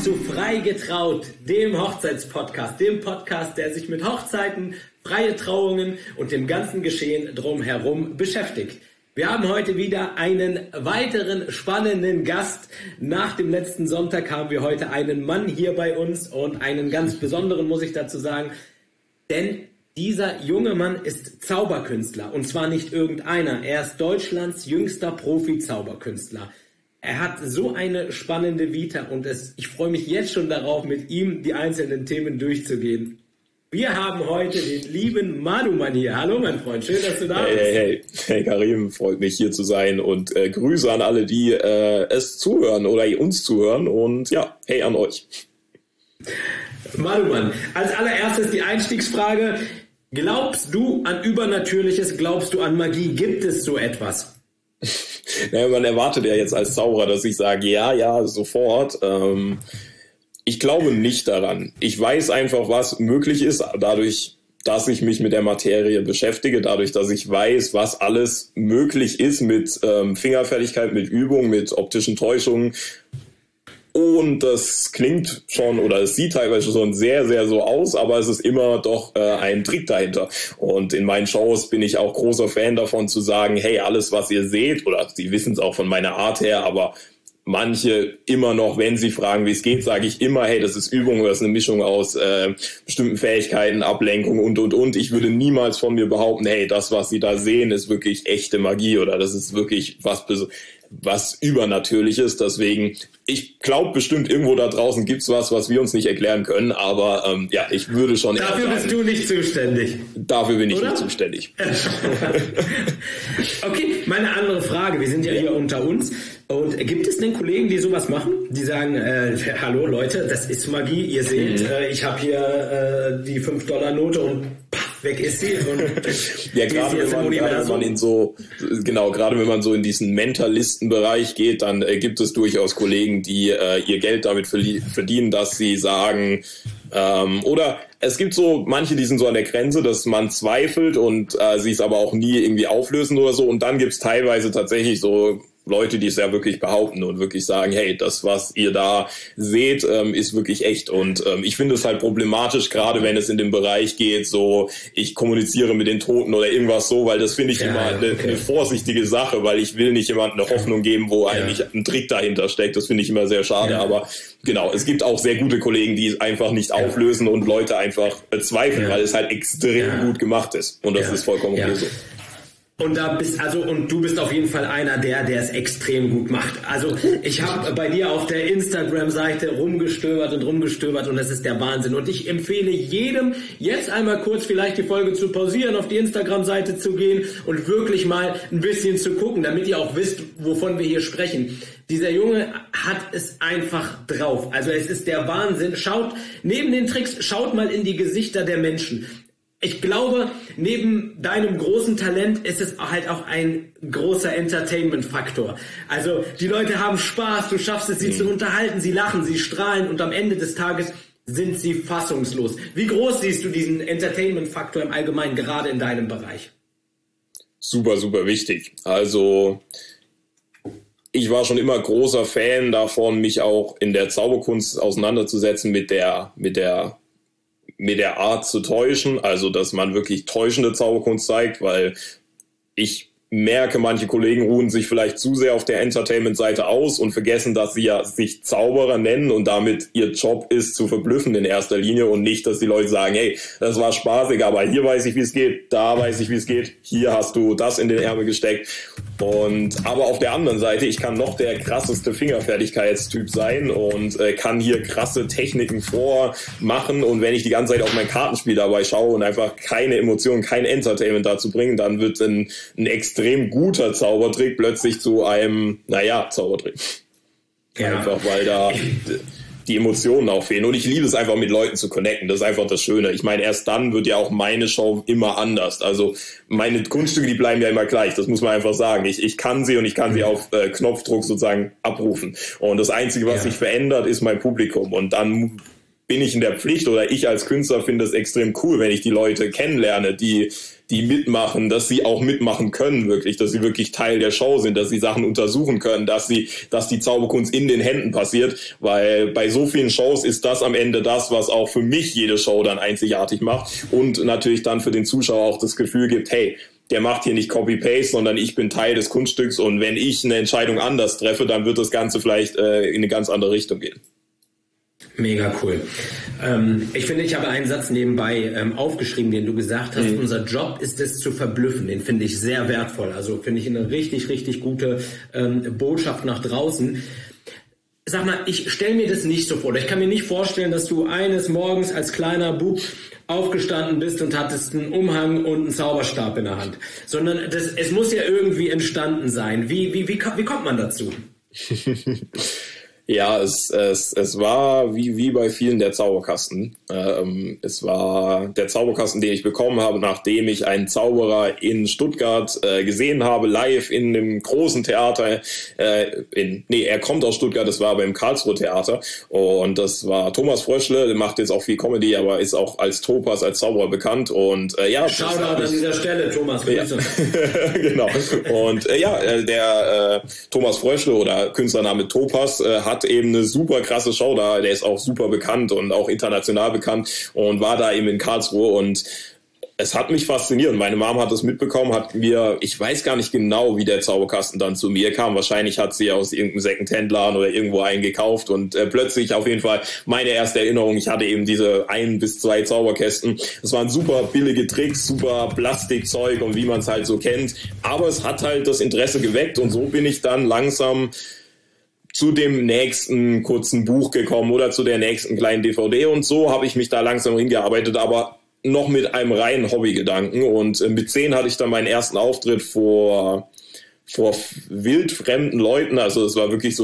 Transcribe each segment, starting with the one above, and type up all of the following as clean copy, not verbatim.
zu Frei getraut, dem Hochzeitspodcast, dem Podcast, der sich mit Hochzeiten, freie Trauungen und dem ganzen Geschehen drumherum beschäftigt. Wir haben heute wieder einen weiteren spannenden Gast. Nach dem letzten Sonntag haben wir heute einen Mann hier bei uns und einen ganz besonderen, muss ich dazu sagen, denn dieser junge Mann ist Zauberkünstler und zwar nicht irgendeiner. Er ist Deutschlands jüngster Profi-Zauberkünstler. Er hat so eine spannende Vita und ich freue mich jetzt schon darauf, mit ihm die einzelnen Themen durchzugehen. Wir haben heute den lieben Maduman hier. Hallo mein Freund, schön, dass du da bist. Hey Karim, freut mich hier zu sein und Grüße an alle, die es zuhören oder uns zuhören und ja, hey an euch. Maduman, als allererstes die Einstiegsfrage. Glaubst du an Übernatürliches? Glaubst du an Magie? Gibt es so etwas? Naja, man erwartet ja jetzt als Zauberer, dass ich sage, ja, sofort. Ich glaube nicht daran. Ich weiß einfach, was möglich ist, dadurch, dass ich mich mit der Materie beschäftige, dadurch, dass ich weiß, was alles möglich ist mit Fingerfertigkeit, mit Übung, mit optischen Täuschungen. Und das klingt schon, oder es sieht teilweise schon sehr, sehr so aus, aber es ist immer doch ein Trick dahinter. Und in meinen Shows bin ich auch großer Fan davon zu sagen, hey, alles, was ihr seht, oder Sie wissen es auch von meiner Art her, aber manche immer noch, wenn sie fragen, wie es geht, sage ich immer, hey, das ist Übung, das ist eine Mischung aus bestimmten Fähigkeiten, Ablenkung und. Ich würde niemals von mir behaupten, hey, das, was Sie da sehen, ist wirklich echte Magie oder das ist wirklich was Übernatürliches. Deswegen, ich glaube bestimmt, irgendwo da draußen gibt's was wir uns nicht erklären können, aber ja, ich würde schon... Dafür bist du nicht zuständig. Dafür bin ich nicht zuständig. Okay, meine andere Frage, wir sind ja hier unter uns. Und gibt es denn Kollegen, die sowas machen? Die sagen, hallo Leute, das ist Magie, ihr seht, ich habe hier die 5-Dollar-Note und paff, weg ist sie. Und ja, gerade wenn man so in diesen Mentalistenbereich geht, dann gibt es durchaus Kollegen, die ihr Geld damit verdienen, dass sie sagen, oder es gibt so manche, die sind so an der Grenze, dass man zweifelt und sie es aber auch nie irgendwie auflösen oder so. Und dann gibt es teilweise tatsächlich so Leute, die es ja wirklich behaupten und wirklich sagen, hey, das, was ihr da seht, ist wirklich echt. Und ich finde es halt problematisch, gerade wenn es in den Bereich geht, so ich kommuniziere mit den Toten oder irgendwas so, weil das finde ich immer eine vorsichtige Sache, weil ich will nicht jemandem eine Hoffnung geben, wo eigentlich ein Trick dahinter steckt. Das finde ich immer sehr schade. Aber genau, es gibt auch sehr gute Kollegen, die es einfach nicht auflösen und Leute einfach zweifeln, weil es halt extrem gut gemacht ist. Und das ist vollkommen okay so. Und du bist auf jeden Fall einer, der es extrem gut macht. Also ich habe bei dir auf der Instagram-Seite rumgestöbert und das ist der Wahnsinn. Und ich empfehle jedem, jetzt einmal kurz vielleicht die Folge zu pausieren, auf die Instagram-Seite zu gehen und wirklich mal ein bisschen zu gucken, damit ihr auch wisst, wovon wir hier sprechen. Dieser Junge hat es einfach drauf. Also es ist der Wahnsinn. Neben den Tricks, schaut mal in die Gesichter der Menschen. Ich glaube, neben deinem großen Talent ist es halt auch ein großer Entertainment-Faktor. Also die Leute haben Spaß, du schaffst es, sie zu unterhalten, sie lachen, sie strahlen und am Ende des Tages sind sie fassungslos. Wie groß siehst du diesen Entertainment-Faktor im Allgemeinen, gerade in deinem Bereich? Super, super wichtig. Also ich war schon immer großer Fan davon, mich auch in der Zauberkunst auseinanderzusetzen mit der Art zu täuschen, also dass man wirklich täuschende Zauberkunst zeigt, weil ich merke, manche Kollegen ruhen sich vielleicht zu sehr auf der Entertainment-Seite aus und vergessen, dass sie ja sich Zauberer nennen und damit ihr Job ist, zu verblüffen in erster Linie und nicht, dass die Leute sagen, hey, das war spaßig, aber hier weiß ich, wie es geht, da weiß ich, wie es geht, hier hast du das in den Ärmel gesteckt. Aber auf der anderen Seite, ich kann noch der krasseste Fingerfertigkeitstyp sein und kann hier krasse Techniken vormachen und wenn ich die ganze Zeit auf mein Kartenspiel dabei schaue und einfach keine Emotionen, kein Entertainment dazu bringen, dann wird ein extrem guter Zaubertrick plötzlich zu einem, Zaubertrick. Ja. Einfach, weil da die Emotionen auch fehlen. Und ich liebe es einfach, mit Leuten zu connecten. Das ist einfach das Schöne. Ich meine, erst dann wird ja auch meine Show immer anders. Also meine Kunststücke, die bleiben ja immer gleich. Das muss man einfach sagen. Ich kann sie und ich kann sie auf Knopfdruck sozusagen abrufen. Und das Einzige, was sich verändert, ist mein Publikum. Und dann bin ich in der Pflicht, oder ich als Künstler finde es extrem cool, wenn ich die Leute kennenlerne, die mitmachen, dass sie auch mitmachen können wirklich, dass sie wirklich Teil der Show sind, dass sie Sachen untersuchen können, dass die Zauberkunst in den Händen passiert, weil bei so vielen Shows ist das am Ende das, was auch für mich jede Show dann einzigartig macht und natürlich dann für den Zuschauer auch das Gefühl gibt, hey, der macht hier nicht Copy-Paste, sondern ich bin Teil des Kunststücks und wenn ich eine Entscheidung anders treffe, dann wird das Ganze vielleicht in eine ganz andere Richtung gehen. Mega cool. Ich finde, ich habe einen Satz nebenbei aufgeschrieben, den du gesagt hast. Unser Job ist es zu verblüffen. Den finde ich sehr wertvoll. Also finde ich eine richtig, richtig gute Botschaft nach draußen. Sag mal, ich stelle mir das nicht so vor. Ich kann mir nicht vorstellen, dass du eines Morgens als kleiner Bub aufgestanden bist und hattest einen Umhang und einen Zauberstab in der Hand. Sondern es muss ja irgendwie entstanden sein. Wie kommt man dazu? Ja, es war wie bei vielen der Zauberkasten. Es war der Zauberkasten, den ich bekommen habe, nachdem ich einen Zauberer in Stuttgart gesehen habe, live in einem großen Theater. Er kommt aus Stuttgart, das war aber im Karlsruhe Theater. Und das war Thomas Fröschle, der macht jetzt auch viel Comedy, aber ist auch als Topas, als Zauberer bekannt. Und Shoutout an dieser Stelle, Thomas. Grüße. Ja. Genau. Und der Thomas Fröschle oder Künstlername Topas hat eben eine super krasse Show da, der ist auch super bekannt und auch international bekannt und war da eben in Karlsruhe und es hat mich fasziniert. Meine Mom hat das mitbekommen, hat mir, ich weiß gar nicht genau, wie der Zauberkasten dann zu mir kam. Wahrscheinlich hat sie aus irgendeinem Second-Hand-Laden oder irgendwo einen gekauft und plötzlich auf jeden Fall meine erste Erinnerung, ich hatte eben diese 1 bis 2 Zauberkästen. Das waren super billige Tricks, super Plastikzeug und wie man es halt so kennt. Aber es hat halt das Interesse geweckt und so bin ich dann langsam zu dem nächsten kurzen Buch gekommen oder zu der nächsten kleinen DVD und so habe ich mich da langsam hingearbeitet, aber noch mit einem reinen Hobbygedanken und mit 10 hatte ich dann meinen ersten Auftritt vor wildfremden Leuten, also es war wirklich so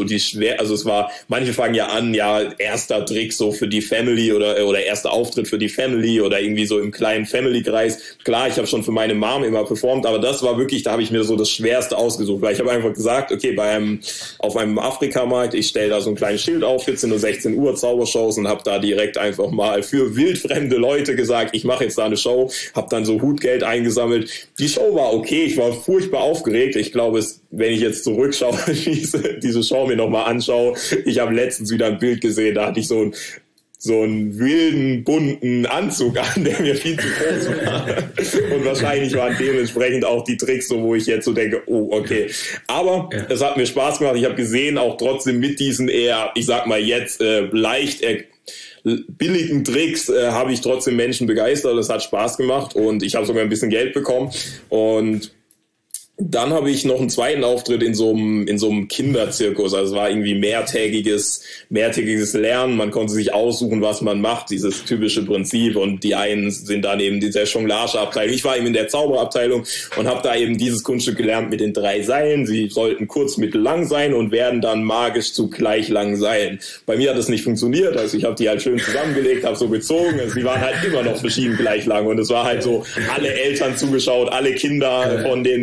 manche fangen ja an, erster Trick so für die Family oder erster Auftritt für die Family oder irgendwie so im kleinen Family-Kreis. Klar, ich habe schon für meine Mom immer performt, aber das war wirklich, da habe ich mir so das Schwerste ausgesucht, weil ich habe einfach gesagt, okay, auf einem Afrikamarkt, ich stelle da so ein kleines Schild auf, 14 oder 16 Uhr Zaubershows und habe da direkt einfach mal für wildfremde Leute gesagt, ich mache jetzt da eine Show, habe dann so Hutgeld eingesammelt. Die Show war okay, ich war furchtbar aufgeregt, ich glaube, wenn ich jetzt zurückschaue, diese Show mir nochmal anschaue, ich habe letztens wieder ein Bild gesehen, da hatte ich so einen wilden, bunten Anzug an, der mir viel zu groß war. Und wahrscheinlich waren dementsprechend auch die Tricks so, wo ich jetzt so denke, oh, okay. Aber es hat mir Spaß gemacht. Ich habe gesehen, auch trotzdem mit diesen eher, ich sag mal jetzt, leicht billigen Tricks habe ich trotzdem Menschen begeistert. Es hat Spaß gemacht und ich habe sogar ein bisschen Geld bekommen. Und dann habe ich noch einen zweiten Auftritt in so einem Kinderzirkus. Also es war irgendwie mehrtägiges Lernen. Man konnte sich aussuchen, was man macht, dieses typische Prinzip. Und die einen sind dann eben in der Jonglageabteilung. Ich war eben in der Zauberabteilung und habe da eben dieses Kunststück gelernt mit den 3 Seilen. Sie sollten kurz, mittel, lang sein und werden dann magisch zu gleich langen Seilen. Bei mir hat das nicht funktioniert. Also ich habe die halt schön zusammengelegt, habe so gezogen. Also sie waren halt immer noch verschieden gleich lang. Und es war halt so, alle Eltern zugeschaut, alle Kinder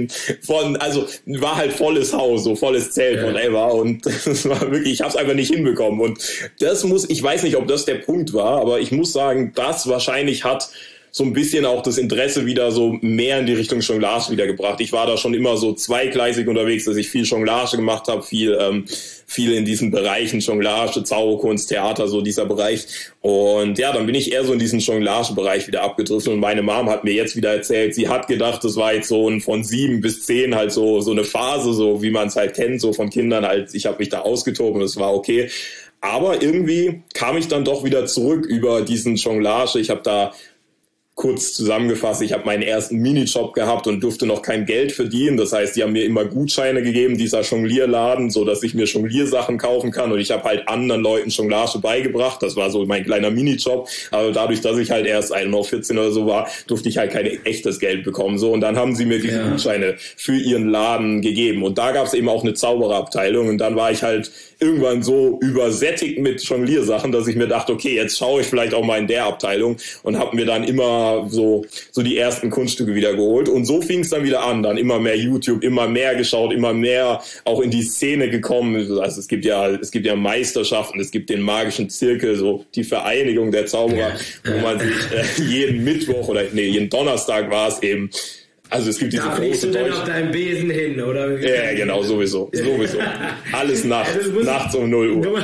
also war halt volles Haus, so volles Zelt von Eva und das war wirklich, ich habe es einfach nicht hinbekommen und ich weiß nicht, ob das der Punkt war, aber ich muss sagen, das wahrscheinlich hat so ein bisschen auch das Interesse wieder so mehr in die Richtung Jonglage wiedergebracht. Ich war da schon immer so zweigleisig unterwegs, dass ich viel Jonglage gemacht habe, viel in diesen Bereichen Jonglage, Zauberkunst, Theater, so dieser Bereich. Und ja, dann bin ich eher so in diesen Jonglage-Bereich wieder abgedriftet und meine Mom hat mir jetzt wieder erzählt, sie hat gedacht, das war jetzt so von 7 bis 10 halt so eine Phase, so wie man es halt kennt, so von Kindern halt, ich habe mich da ausgetobt und es war okay. Aber irgendwie kam ich dann doch wieder zurück über diesen Jonglage. Ich habe da kurz zusammengefasst, ich habe meinen ersten Minijob gehabt und durfte noch kein Geld verdienen. Das heißt, die haben mir immer Gutscheine gegeben, dieser Jonglierladen, so dass ich mir Jongliersachen kaufen kann. Und ich habe halt anderen Leuten Jonglage beigebracht. Das war so mein kleiner Minijob. Aber dadurch, dass ich halt erst 14 oder so war, durfte ich halt kein echtes Geld bekommen. So, und dann haben sie mir diese Gutscheine für ihren Laden gegeben. Und da gab es eben auch eine Zaubererabteilung. Und dann war ich halt irgendwann so übersättigt mit Jongliersachen, dass ich mir dachte, okay, jetzt schaue ich vielleicht auch mal in der Abteilung und habe mir dann immer immer so die ersten Kunststücke wieder geholt. Und so fing es dann wieder an. Dann immer mehr YouTube, immer mehr geschaut, immer mehr auch in die Szene gekommen. Also es gibt ja Meisterschaften, es gibt den magischen Zirkel, so die Vereinigung der Zauberer, wo man sich jeden Mittwoch oder jeden Donnerstag war es eben. Also es gibt diese da fliegst du dann auf deinem Besen hin, oder? Ja, genau, sowieso. Alles nachts um 0 Uhr.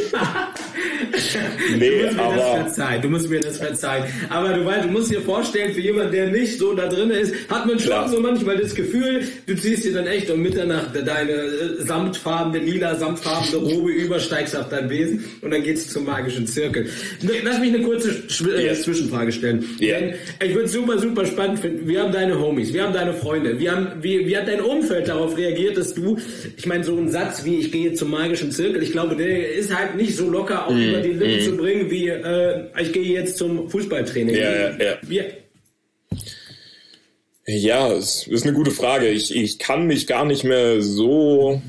Du musst mir das verzeihen. Aber du musst dir vorstellen, für jemanden, der nicht so da drin ist, hat man schon so manchmal das Gefühl, du ziehst dir dann echt um Mitternacht deine lila samtfarbene Robe über, steigst auf deinen Besen und dann geht's zum magischen Zirkel. Lass mich eine kurze Zwischenfrage stellen. Denn ich würde es super, super spannend finden. Wir haben deine Homies, wir haben deine Freunde, wie hat dein Umfeld darauf reagiert, dass du, ich meine, so ein Satz wie ich gehe zum magischen Zirkel, ich glaube, der ist halt nicht so locker auch über die Lippen zu bringen, wie ich gehe jetzt zum Fußballtraining. Ja, es ist eine gute Frage. Ich kann mich gar nicht mehr so...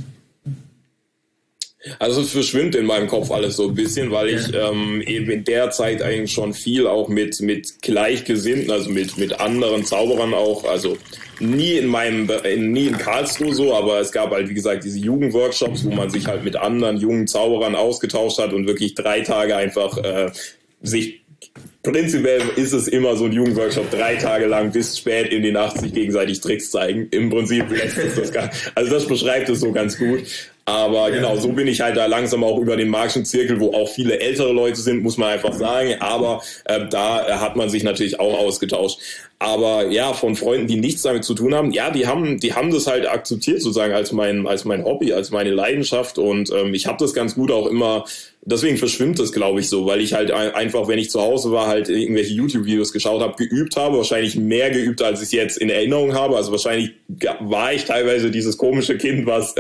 Also es verschwimmt in meinem Kopf alles so ein bisschen, weil ich eben in der Zeit eigentlich schon viel auch mit Gleichgesinnten, also mit anderen Zauberern auch, also nie in Karlsruhe so, aber es gab halt, wie gesagt, diese Jugendworkshops, wo man sich halt mit anderen jungen Zauberern ausgetauscht hat und wirklich 3 Tage einfach sich... Prinzipiell ist es immer so ein Jugendworkshop, 3 Tage lang bis spät in die Nacht sich gegenseitig Tricks zeigen. Im Prinzip lässt es das gar, also das beschreibt es so ganz gut. Aber genau, so bin ich halt da langsam auch über den magischen Zirkel, wo auch viele ältere Leute sind, muss man einfach sagen. Aber da hat man sich natürlich auch ausgetauscht. Aber ja, von Freunden, die nichts damit zu tun haben, ja, die haben das halt akzeptiert sozusagen als mein Hobby, als meine Leidenschaft. Und ich habe das ganz gut auch immer, deswegen verschwimmt das, glaube ich, so, weil ich halt einfach, wenn ich zu Hause war, halt irgendwelche YouTube-Videos geschaut habe, geübt habe, wahrscheinlich mehr geübt, als ich jetzt in Erinnerung habe. Also wahrscheinlich war ich teilweise dieses komische Kind, was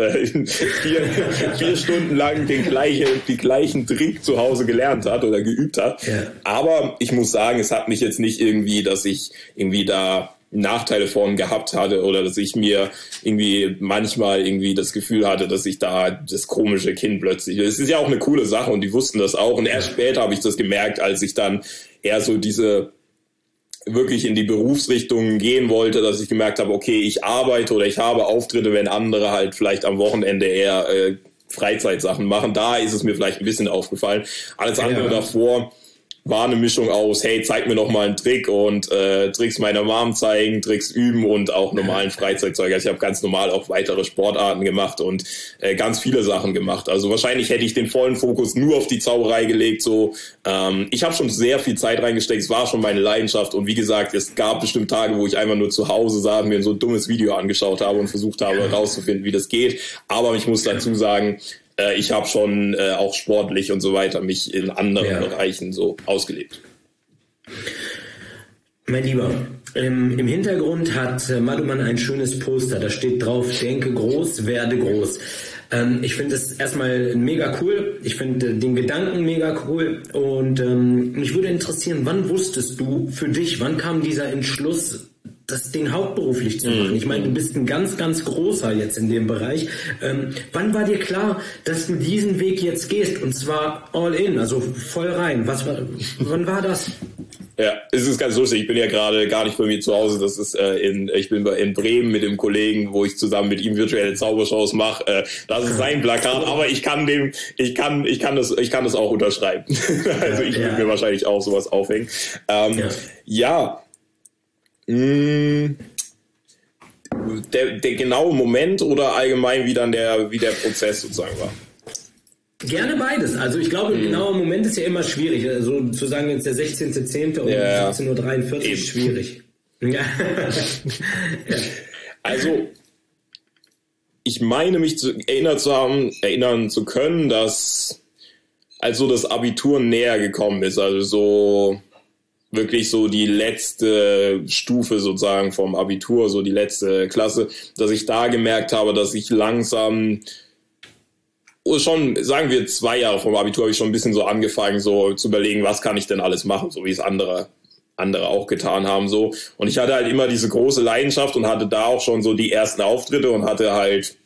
4 Stunden lang die gleichen Trick zu Hause gelernt hat oder geübt hat. Ja. Aber ich muss sagen, es hat mich jetzt nicht irgendwie, dass ich irgendwie da Nachteile von gehabt hatte oder dass ich mir irgendwie manchmal irgendwie das Gefühl hatte, dass ich da das komische Kind plötzlich... Es ist ja auch eine coole Sache und die wussten das auch und erst später habe ich das gemerkt, als ich dann eher so diese wirklich in die Berufsrichtung gehen wollte, dass ich gemerkt habe, okay, ich arbeite oder ich habe Auftritte, wenn andere halt vielleicht am Wochenende eher Freizeitsachen machen. Da ist es mir vielleicht ein bisschen aufgefallen. Alles andere davor war eine Mischung aus, hey, zeig mir noch mal einen Trick und Tricks meiner Mom zeigen, Tricks üben und auch normalen Freizeitzeug. Also ich habe ganz normal auch weitere Sportarten gemacht und ganz viele Sachen gemacht. Also wahrscheinlich hätte ich den vollen Fokus nur auf die Zauberei gelegt. So, ich habe schon sehr viel Zeit reingesteckt. Es war schon meine Leidenschaft und wie gesagt, es gab bestimmt Tage, wo ich einfach nur zu Hause saß, mir so ein dummes Video angeschaut habe und versucht habe herauszufinden, wie das geht. Aber ich muss dazu sagen, ich habe schon auch sportlich und so weiter mich in anderen Bereichen so ausgelebt. Mein Lieber, im Hintergrund hat Maduman ein schönes Poster. Da steht drauf, denke groß, werde groß. Ich finde es erstmal mega cool. Ich finde den Gedanken mega cool. Und mich würde interessieren, wann wusstest du für dich, wann kam dieser Entschluss, das Ding hauptberuflich zu machen? Ich meine, du bist ein ganz, ganz großer jetzt in dem Bereich. Wann war dir klar, dass du diesen Weg jetzt gehst? Und zwar all in, also voll rein. Wann war das? Ja, es ist ganz lustig. Ich bin ja gerade gar nicht bei mir zu Hause. Das ist ich bin in Bremen mit dem Kollegen, wo ich zusammen mit ihm virtuelle Zaubershows mache. Das ist sein Plakat, aber ich kann das auch unterschreiben. Also ich würde mir wahrscheinlich auch sowas aufhängen. Der genaue Moment oder allgemein wie der Prozess sozusagen war? Gerne beides. Also ich glaube, ein genauer Moment ist ja immer schwierig. Also zu sagen, jetzt der 16.10. um 17.43 Uhr ist schwierig. Ja. Also ich meine mich erinnern zu können, dass als so das Abitur näher gekommen ist, also so wirklich so die letzte Stufe sozusagen vom Abitur, so die letzte Klasse, dass ich da gemerkt habe, dass ich langsam schon, sagen wir 2 Jahre vom Abitur, habe ich schon ein bisschen so angefangen, so zu überlegen, was kann ich denn alles machen, so wie es andere auch getan haben, so. Und ich hatte halt immer diese große Leidenschaft und hatte da auch schon so die ersten Auftritte und hatte halt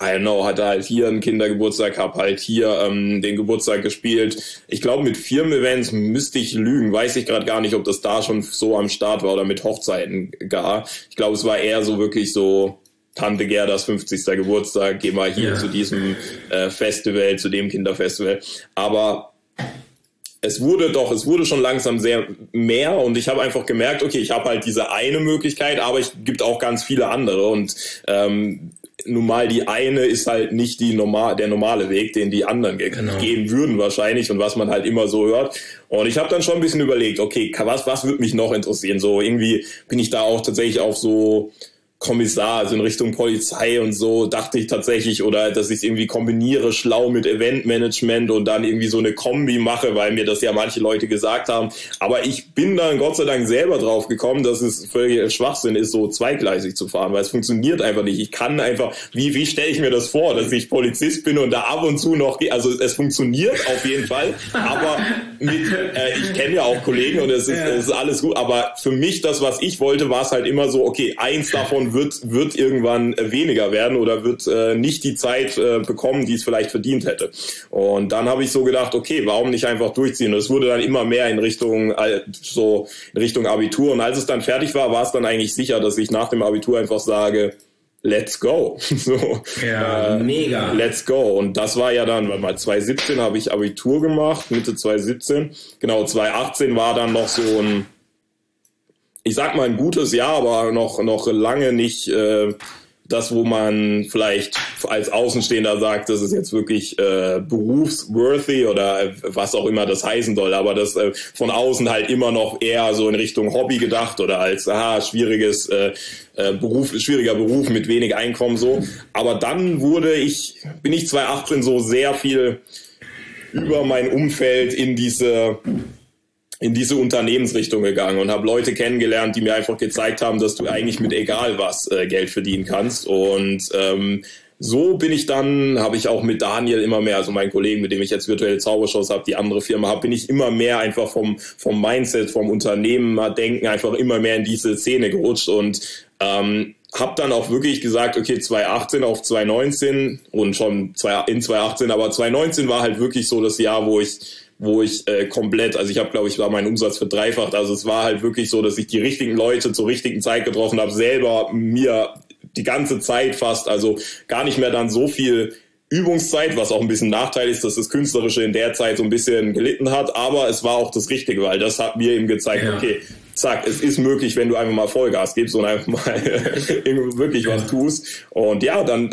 I don't know, hatte halt hier einen Kindergeburtstag, hab halt hier den Geburtstag gespielt. Ich glaube, mit Firmen-Events müsste ich lügen, weiß ich gerade gar nicht, ob das da schon so am Start war oder mit Hochzeiten gar. Ich glaube, es war eher so wirklich so Tante Gerdas 50. Geburtstag, geh mal hier zu diesem Festival, zu dem Kinderfestival. Aber es wurde schon langsam sehr mehr und ich habe einfach gemerkt, okay, ich habe halt diese eine Möglichkeit, aber es gibt auch ganz viele andere und nun mal die eine ist halt nicht der normale Weg, den die anderen gehen würden wahrscheinlich und was man halt immer so hört. Und ich habe dann schon ein bisschen überlegt, okay, was würde mich noch interessieren? So irgendwie bin ich da auch tatsächlich auf so Kommissar, also in Richtung Polizei und so, dachte ich tatsächlich, oder dass ich es irgendwie kombiniere, schlau mit Eventmanagement und dann irgendwie so eine Kombi mache, weil mir das ja manche Leute gesagt haben. Aber ich bin dann Gott sei Dank selber drauf gekommen, dass es völlig Schwachsinn ist, so zweigleisig zu fahren, weil es funktioniert einfach nicht. Ich kann einfach, wie stelle ich mir das vor, dass ich Polizist bin und da ab und zu noch, also es funktioniert auf jeden Fall, aber ich kenne ja auch Kollegen und es ist alles gut, aber für mich, das, was ich wollte, war es halt immer so, okay, eins davon wird irgendwann weniger werden oder wird nicht die Zeit bekommen, die es vielleicht verdient hätte. Und dann habe ich so gedacht, okay, warum nicht einfach durchziehen? Und es wurde dann immer mehr in Richtung Abitur. Und als es dann fertig war, war es dann eigentlich sicher, dass ich nach dem Abitur einfach sage, let's go. So, mega. Let's go. Und das war ja dann, 2017 habe ich Abitur gemacht, Mitte 2017. Genau, 2018 war dann noch so ein, ich sag mal, ein gutes Jahr, aber noch lange nicht das, wo man vielleicht als Außenstehender sagt, das ist jetzt wirklich berufsworthy oder was auch immer das heißen soll, aber das von außen halt immer noch eher so in Richtung Hobby gedacht oder als schwieriger Beruf mit wenig Einkommen so. Aber dann bin ich 2018 so sehr viel über mein Umfeld in diese Unternehmensrichtung gegangen und habe Leute kennengelernt, die mir einfach gezeigt haben, dass du eigentlich mit egal was Geld verdienen kannst. Und so habe ich auch mit Daniel immer mehr, also meinen Kollegen, mit dem ich jetzt virtuelle Zaubershows habe, die andere Firma habe, bin ich immer mehr einfach vom Mindset, vom Unternehmerdenken einfach immer mehr in diese Szene gerutscht und habe dann auch wirklich gesagt, okay, 2018 auf 2019 und schon in 2018, aber 2019 war halt wirklich so das Jahr, wo ich komplett, also ich war mein Umsatz verdreifacht, also es war halt wirklich so, dass ich die richtigen Leute zur richtigen Zeit getroffen habe, selber mir die ganze Zeit fast, also gar nicht mehr dann so viel Übungszeit, was auch ein bisschen Nachteil ist, dass das Künstlerische in der Zeit so ein bisschen gelitten hat, aber es war auch das Richtige, weil das hat mir eben gezeigt, okay, zack, es ist möglich, wenn du einfach mal Vollgas gibst und einfach mal wirklich was tust und ja, dann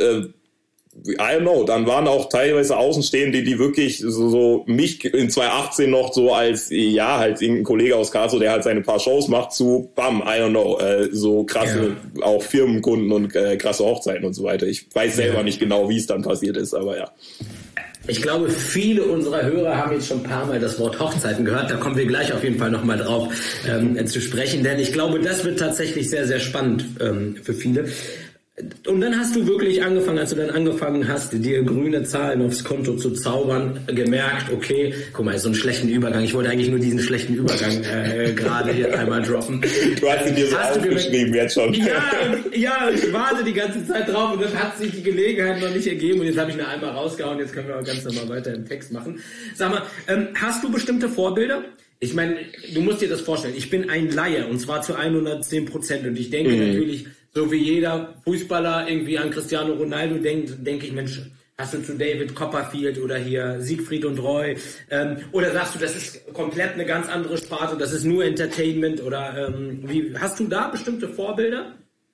I don't know, dann waren auch teilweise Außenstehende, die wirklich so mich in 2018 noch so als, halt irgendein Kollege aus Karlsruhe, der halt seine paar Shows macht, zu bam, I don't know, so krasse, auch Firmenkunden und krasse Hochzeiten und so weiter. Ich weiß selber nicht genau, wie es dann passiert ist, aber ja. Ich glaube, viele unserer Hörer haben jetzt schon ein paar Mal das Wort Hochzeiten gehört. Da kommen wir gleich auf jeden Fall nochmal drauf zu sprechen, denn ich glaube, das wird tatsächlich sehr, sehr spannend für viele. Und dann hast du wirklich als du dann angefangen hast, dir grüne Zahlen aufs Konto zu zaubern, gemerkt, okay, guck mal, so einen schlechten Übergang. Ich wollte eigentlich nur diesen schlechten Übergang gerade hier einmal droppen. Du hast ihn dir so aufgeschrieben jetzt schon. Ja, ich warte die ganze Zeit drauf und dann hat sich die Gelegenheit noch nicht ergeben und jetzt habe ich eine einmal rausgehauen, jetzt können wir auch ganz normal weiter im Text machen. Sag mal, hast du bestimmte Vorbilder? Ich meine, du musst dir das vorstellen, ich bin ein Laie und zwar zu 110% und ich denke natürlich, so wie jeder Fußballer irgendwie an Cristiano Ronaldo denkt, denke ich, Mensch, hast du zu David Copperfield oder hier Siegfried und Roy oder sagst du, das ist komplett eine ganz andere Sparte, das ist nur Entertainment oder hast du da bestimmte Vorbilder?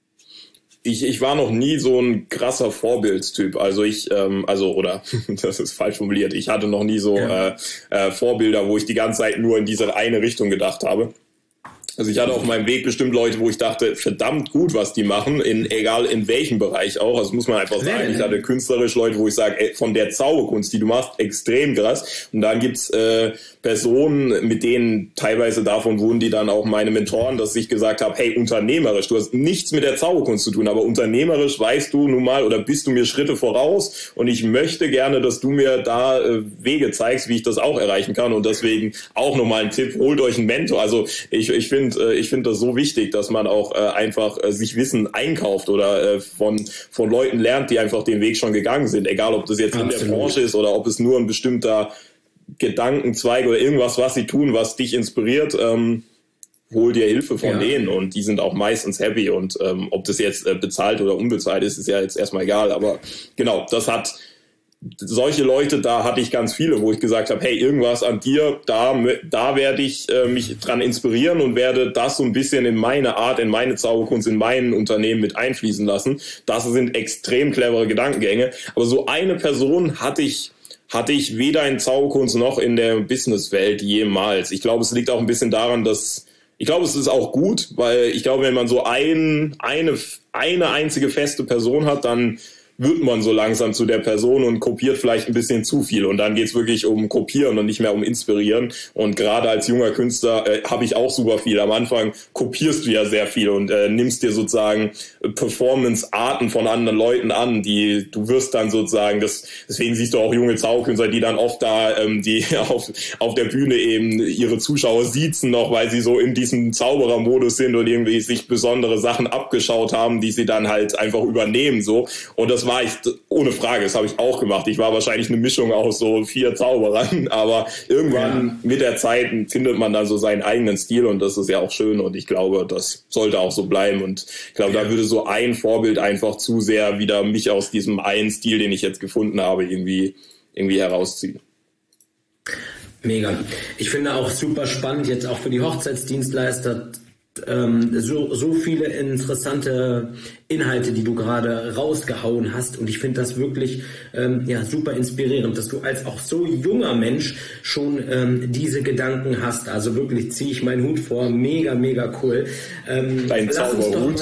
Ich war noch nie so ein krasser Vorbildstyp. Also oder das ist falsch formuliert. Ich hatte noch nie so Vorbilder, wo ich die ganze Zeit nur in diese eine Richtung gedacht habe. Also ich hatte auf meinem Weg bestimmt Leute, wo ich dachte, verdammt gut, was die machen, egal in welchem Bereich auch. Also muss man einfach sagen, ich hatte künstlerisch Leute, wo ich sage, von der Zauberkunst, die du machst, extrem krass. Und dann gibt's Personen, mit denen teilweise davon wurden die dann auch meine Mentoren, dass ich gesagt habe, hey, unternehmerisch, du hast nichts mit der Zauberkunst zu tun, aber unternehmerisch weißt du nun mal oder bist du mir Schritte voraus und ich möchte gerne, dass du mir da Wege zeigst, wie ich das auch erreichen kann und deswegen auch nochmal ein Tipp, holt euch einen Mentor. Also ich finde finde das so wichtig, dass man auch einfach sich Wissen einkauft oder von Leuten lernt, die einfach den Weg schon gegangen sind. Egal, ob das jetzt in der Branche ist oder ob es nur ein bestimmter Gedankenzweig oder irgendwas, was sie tun, was dich inspiriert. Hol dir Hilfe von denen und die sind auch meistens happy und ob das jetzt bezahlt oder unbezahlt ist, ist ja jetzt erstmal egal, aber genau, solche Leute, da hatte ich ganz viele, wo ich gesagt habe, hey, irgendwas an dir, da werde ich mich dran inspirieren und werde das so ein bisschen in meine Art, in meine Zauberkunst, in mein Unternehmen mit einfließen lassen. Das sind extrem clevere Gedankengänge, aber so eine Person hatte ich weder in Zauberkunst noch in der Businesswelt jemals. Ich glaube, es liegt auch ein bisschen daran, ich glaube, es ist auch gut, weil ich glaube, wenn man so eine einzige feste Person hat, dann wird man so langsam zu der Person und kopiert vielleicht ein bisschen zu viel. Und dann geht's wirklich um Kopieren und nicht mehr um Inspirieren. Und gerade als junger Künstler habe ich auch super viel. Am Anfang kopierst du ja sehr viel und nimmst dir sozusagen Performance-Arten von anderen Leuten an, du wirst dann sozusagen, deswegen siehst du auch junge Zauberkünstler, die dann oft da die auf der Bühne eben ihre Zuschauer siezen noch, weil sie so in diesem Zauberermodus sind und irgendwie sich besondere Sachen abgeschaut haben, die sie dann halt einfach übernehmen so. Und das war ich, ohne Frage, das habe ich auch gemacht. Ich war wahrscheinlich eine Mischung aus so 4 Zauberern, aber irgendwann mit der Zeit findet man dann so seinen eigenen Stil und das ist ja auch schön und ich glaube, das sollte auch so bleiben und ich glaube, da würde so ein Vorbild einfach zu sehr wieder mich aus diesem einen Stil, den ich jetzt gefunden habe, irgendwie herausziehen. Mega. Ich finde auch super spannend, jetzt auch für die Hochzeitsdienstleister, so viele interessante Inhalte, die du gerade rausgehauen hast und ich finde das wirklich super inspirierend, dass du als auch so junger Mensch schon diese Gedanken hast, also wirklich ziehe ich meinen Hut vor, mega, mega cool. Dein Zauberhut.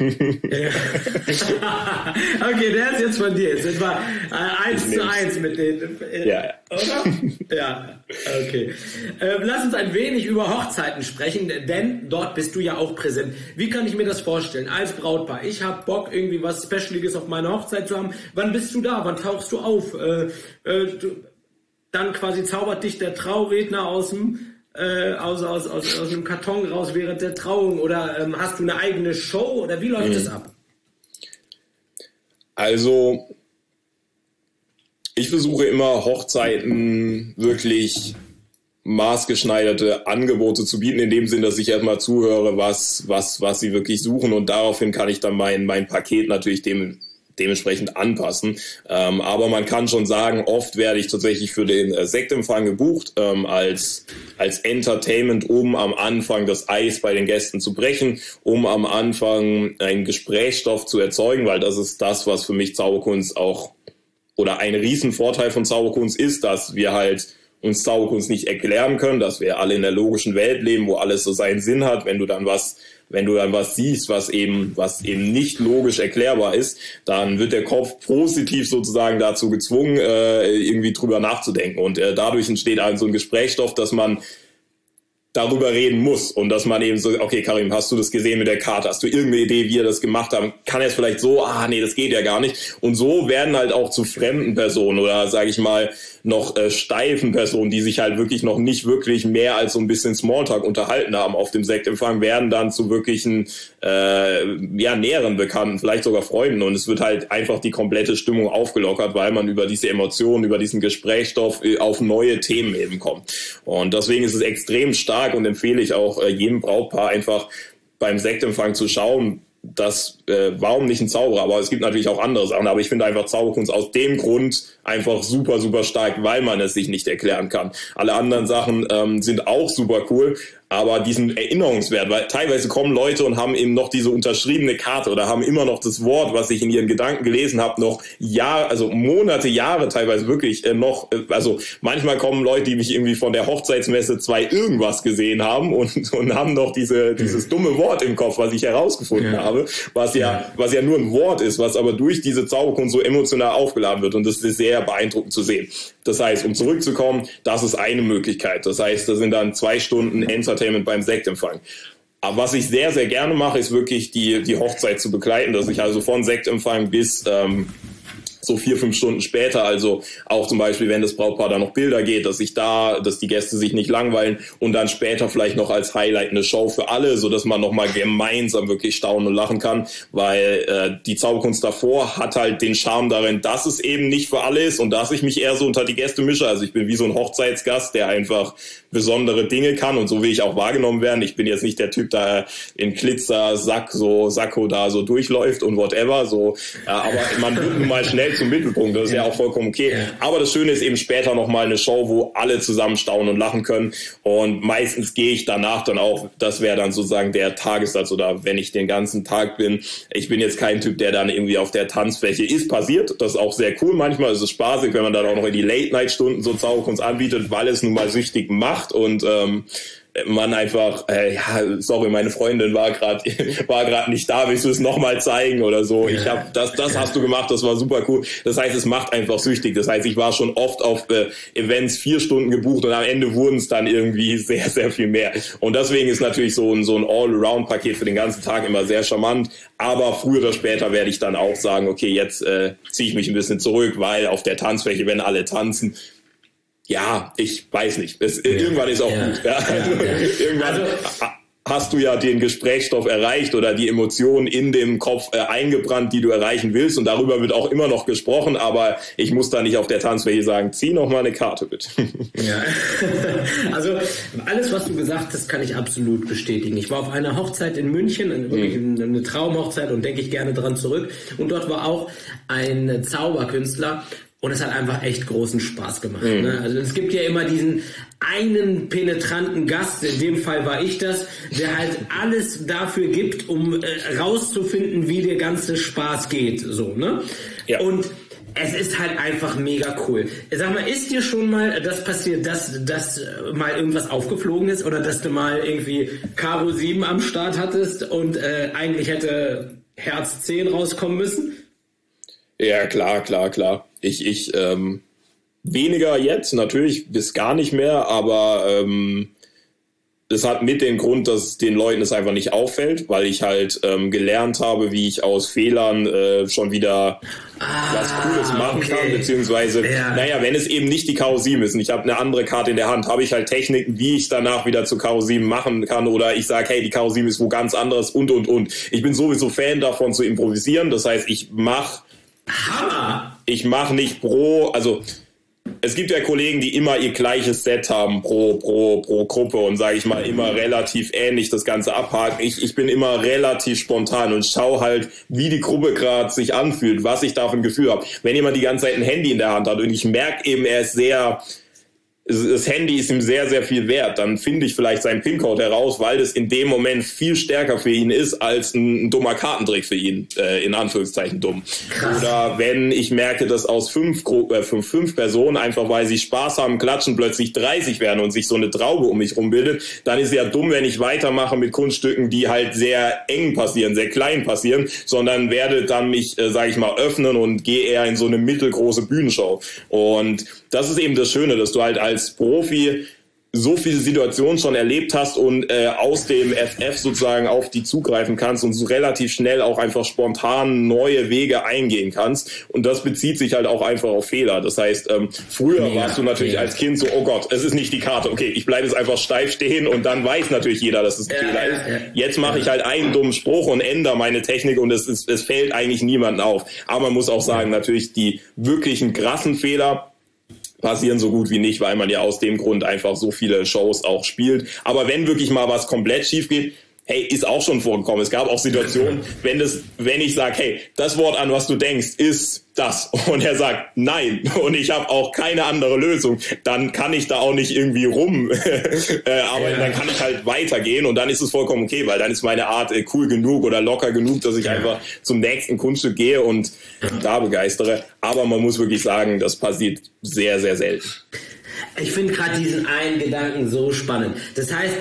Okay, der ist jetzt von dir, jetzt sind wir 1:1 mit denen. Ja. Oder? Ja, okay. Lass uns ein wenig über Hochzeiten sprechen, denn dort bist du ja auch präsent. Wie kann ich mir das vorstellen? Als Brautpaar, ich habe Bock, irgendwie was Specialiges auf meiner Hochzeit zu haben. Wann bist du da? Wann tauchst du auf? Dann quasi zaubert dich der Trauredner aus dem Karton raus während der Trauung oder hast du eine eigene Show oder wie läuft das ab? Also ich versuche immer Hochzeiten wirklich maßgeschneiderte Angebote zu bieten, in dem Sinn, dass ich erstmal zuhöre, was sie wirklich suchen und daraufhin kann ich dann mein Paket natürlich dementsprechend anpassen. Aber man kann schon sagen, oft werde ich tatsächlich für den Sektempfang gebucht, als Entertainment, um am Anfang das Eis bei den Gästen zu brechen, um am Anfang einen Gesprächsstoff zu erzeugen, weil das ist das, was für mich Zauberkunst auch oder ein Riesenvorteil von Zauberkunst ist, dass wir halt uns Zauberkunst nicht erklären können, dass wir alle in der logischen Welt leben, wo alles so seinen Sinn hat. Wenn du dann was siehst, was eben nicht logisch erklärbar ist, dann wird der Kopf positiv sozusagen dazu gezwungen, irgendwie drüber nachzudenken. Und dadurch entsteht also so ein Gesprächsstoff, dass man darüber reden muss und dass man eben so, okay, Karim, hast du das gesehen mit der Karte? Hast du irgendeine Idee, wie er das gemacht hat? Kann er es vielleicht so? Nee, das geht ja gar nicht. Und so werden halt auch zu fremden Personen oder, sage ich mal, noch steifen Personen, die sich halt wirklich noch nicht wirklich mehr als so ein bisschen Smalltalk unterhalten haben auf dem Sektempfang, werden dann zu wirklichen näheren Bekannten, vielleicht sogar Freunden und es wird halt einfach die komplette Stimmung aufgelockert, weil man über diese Emotionen, über diesen Gesprächsstoff auf neue Themen eben kommt. Und deswegen ist es extrem stark und empfehle ich auch jedem Brautpaar einfach beim Sektempfang zu schauen, warum nicht ein Zauberer, aber es gibt natürlich auch andere Sachen, aber ich finde einfach Zauberkunst aus dem Grund einfach super, super stark, weil man es sich nicht erklären kann. Alle anderen Sachen sind auch super cool, aber diesen Erinnerungswert, weil teilweise kommen Leute und haben eben noch diese unterschriebene Karte oder haben immer noch das Wort, was ich in ihren Gedanken gelesen habe, noch Monate, Jahre teilweise wirklich also manchmal kommen Leute, die mich irgendwie von der Hochzeitsmesse 2 irgendwas gesehen haben und haben noch dieses dumme Wort im Kopf, was ich herausgefunden habe, was ja nur ein Wort ist, was aber durch diese Zauberkunst so emotional aufgeladen wird und das ist sehr beeindruckend zu sehen. Das heißt, um zurückzukommen, das ist eine Möglichkeit. Das heißt, das sind dann 2 Stunden Entertainment beim Sektempfang. Aber was ich sehr, sehr gerne mache, ist wirklich die Hochzeit zu begleiten, dass ich also von Sektempfang bis so 4-5 Stunden später, also auch zum Beispiel, wenn das Brautpaar da noch Bilder geht, dass die Gäste sich nicht langweilen und dann später vielleicht noch als Highlight eine Show für alle, so dass man nochmal gemeinsam wirklich staunen und lachen kann, weil die Zauberkunst davor hat halt den Charme darin, dass es eben nicht für alle ist und dass ich mich eher so unter die Gäste mische, also ich bin wie so ein Hochzeitsgast, der einfach besondere Dinge kann und so will ich auch wahrgenommen werden. Ich bin jetzt nicht der Typ, der in Glitzer, Sakko da so durchläuft und whatever, so, aber man wird nun mal schnell zum Mittelpunkt, das ist ja auch vollkommen okay. Aber das Schöne ist eben später nochmal eine Show, wo alle zusammen staunen und lachen können und meistens gehe ich danach dann auch, das wäre dann sozusagen der Tagessatz oder wenn ich den ganzen Tag bin. Ich bin jetzt kein Typ, der dann irgendwie auf der Tanzfläche ist, passiert. Das ist auch sehr cool. Manchmal ist es spaßig, wenn man dann auch noch in die Late-Night-Stunden so Zauberkunst anbietet, weil es nun mal süchtig macht und man einfach, sorry, meine Freundin war gerade nicht da, willst du es nochmal zeigen oder so? Ich habe das hast du gemacht, das war super cool. Das heißt, es macht einfach süchtig. Das heißt, ich war schon oft auf Events 4 Stunden gebucht und am Ende wurden es dann irgendwie sehr, sehr viel mehr. Und deswegen ist natürlich so ein All-Around-Paket für den ganzen Tag immer sehr charmant. Aber früher oder später werde ich dann auch sagen, okay, jetzt ziehe ich mich ein bisschen zurück, weil auf der Tanzfläche, wenn alle tanzen, ja, ich weiß nicht. Irgendwann ist auch gut. Ja. Irgendwann hast du ja den Gesprächsstoff erreicht oder die Emotionen in dem Kopf eingebrannt, die du erreichen willst. Und darüber wird auch immer noch gesprochen. Aber ich muss da nicht auf der Tanzfläche sagen, zieh noch mal eine Karte bitte. Ja, also alles, was du gesagt hast, kann ich absolut bestätigen. Ich war auf einer Hochzeit in München, wirklich eine Traumhochzeit und denke ich gerne dran zurück. Und dort war auch ein Zauberkünstler. Und es hat einfach echt großen Spaß gemacht. Ne? Also es gibt ja immer diesen einen penetranten Gast, in dem Fall war ich das, der halt alles dafür gibt, um rauszufinden, wie der ganze Spaß geht. So, ne? Ja. Und es ist halt einfach mega cool. Sag mal, ist dir schon mal das passiert, dass mal irgendwas aufgeflogen ist oder dass du mal irgendwie Karo 7 am Start hattest und eigentlich hätte Herz 10 rauskommen müssen? Ja, klar. Ich weniger jetzt, natürlich, bis gar nicht mehr, aber das hat mit den Grund, dass den Leuten es einfach nicht auffällt, weil ich halt gelernt habe, wie ich aus Fehlern schon wieder was Cooles machen kann, beziehungsweise, wenn es eben nicht die Karo 7 ist und ich habe eine andere Karte in der Hand, habe ich halt Techniken, wie ich danach wieder zu Karo 7 machen kann oder ich sage, hey, die Karo 7 ist wo ganz anderes und. Ich bin sowieso Fan davon zu improvisieren, das heißt, ich mache nicht also es gibt ja Kollegen, die immer ihr gleiches Set haben pro Gruppe und sage ich mal immer relativ ähnlich das Ganze abhaken. Ich bin immer relativ spontan und schaue halt, wie die Gruppe gerade sich anfühlt, was ich da für ein Gefühl habe. Wenn jemand die ganze Zeit ein Handy in der Hand hat und ich merke eben, das Handy ist ihm sehr, sehr viel wert, dann finde ich vielleicht seinen PIN-Code heraus, weil das in dem Moment viel stärker für ihn ist als ein dummer Kartentrick für ihn, in Anführungszeichen dumm. Krass. Oder wenn ich merke, dass aus 5 Personen, einfach weil sie Spaß haben, klatschen, plötzlich 30 werden und sich so eine Traube um mich rumbildet, dann ist es ja dumm, wenn ich weitermache mit Kunststücken, die halt sehr eng passieren, sehr klein passieren, sondern werde dann mich, sage ich mal, öffnen und gehe eher in so eine mittelgroße Bühnenshow. Und das ist eben das Schöne, dass du halt als Profi so viele Situationen schon erlebt hast und aus dem FF sozusagen auf die zugreifen kannst und so relativ schnell auch einfach spontan neue Wege eingehen kannst. Und das bezieht sich halt auch einfach auf Fehler. Das heißt, früher warst du natürlich als Kind so, oh Gott, es ist nicht die Karte. Okay, ich bleibe jetzt einfach steif stehen und dann weiß natürlich jeder, dass es ein Fehler ist. Jetzt mache ich halt einen dummen Spruch und ändere meine Technik und es fällt eigentlich niemandem auf. Aber man muss auch sagen, natürlich die wirklichen krassen Fehler passieren so gut wie nicht, weil man ja aus dem Grund einfach so viele Shows auch spielt. Aber wenn wirklich mal was komplett schief geht, hey, ist auch schon vorgekommen. Es gab auch Situationen, wenn ich sage, hey, das Wort, an was du denkst, ist das. Und er sagt, nein. Und ich habe auch keine andere Lösung. Dann kann ich da auch nicht irgendwie aber dann kann ich halt weitergehen und dann ist es vollkommen okay, weil dann ist meine Art cool genug oder locker genug, dass ich einfach zum nächsten Kunststück gehe und da begeistere. Aber man muss wirklich sagen, das passiert sehr, sehr selten. Ich finde gerade diesen einen Gedanken so spannend. Das heißt,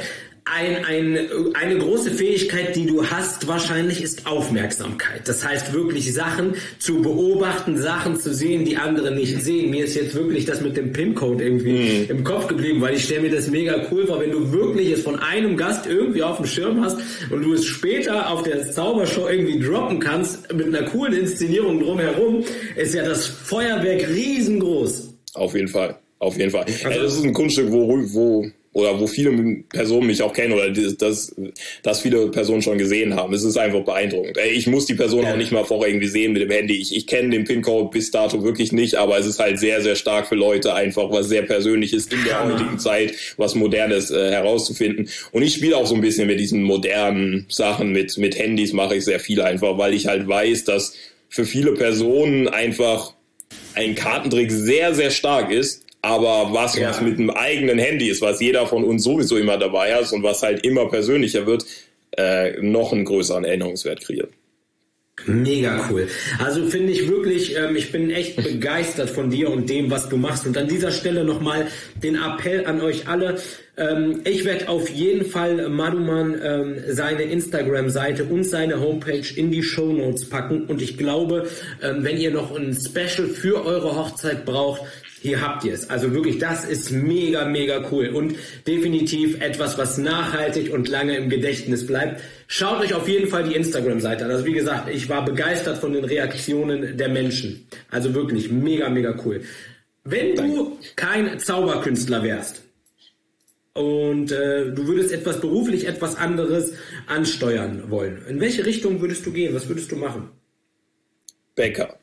Eine große Fähigkeit, die du hast, wahrscheinlich ist Aufmerksamkeit. Das heißt wirklich Sachen zu beobachten, Sachen zu sehen, die andere nicht sehen. Mir ist jetzt wirklich das mit dem PIN-Code irgendwie im Kopf geblieben, weil ich stelle mir das mega cool vor, wenn du wirklich es von einem Gast irgendwie auf dem Schirm hast und du es später auf der Zaubershow irgendwie droppen kannst, mit einer coolen Inszenierung drumherum, ist ja das Feuerwerk riesengroß. Auf jeden Fall. Also, das ist ein Kunststück, wo viele Personen mich auch kennen oder das viele Personen schon gesehen haben. Es ist einfach beeindruckend. Ich muss die Person auch nicht mal vorher irgendwie sehen mit dem Handy. Ich kenne den PIN-Code bis dato wirklich nicht, aber es ist halt sehr, sehr stark für Leute einfach, was sehr Persönliches in der heutigen Zeit, was Modernes herauszufinden. Und ich spiele auch so ein bisschen mit diesen modernen Sachen, mit Handys mache ich sehr viel einfach, weil ich halt weiß, dass für viele Personen einfach ein Kartentrick sehr, sehr stark ist. Aber was mit einem eigenen Handy ist, was jeder von uns sowieso immer dabei hat und was halt immer persönlicher wird, noch einen größeren Erinnerungswert kreiert. Mega cool. Also finde ich wirklich, ich bin echt begeistert von dir und dem, was du machst. Und an dieser Stelle nochmal den Appell an euch alle. Ich werde auf jeden Fall Maduman seine Instagram-Seite und seine Homepage in die Shownotes packen. Und ich glaube, wenn ihr noch ein Special für eure Hochzeit braucht, hier habt ihr es. Also wirklich, das ist mega, mega cool und definitiv etwas, was nachhaltig und lange im Gedächtnis bleibt. Schaut euch auf jeden Fall die Instagram-Seite an. Also wie gesagt, ich war begeistert von den Reaktionen der Menschen. Also wirklich mega, mega cool. Wenn du kein Zauberkünstler wärst und du würdest beruflich etwas anderes ansteuern wollen, in welche Richtung würdest du gehen? Was würdest du machen? Bäcker.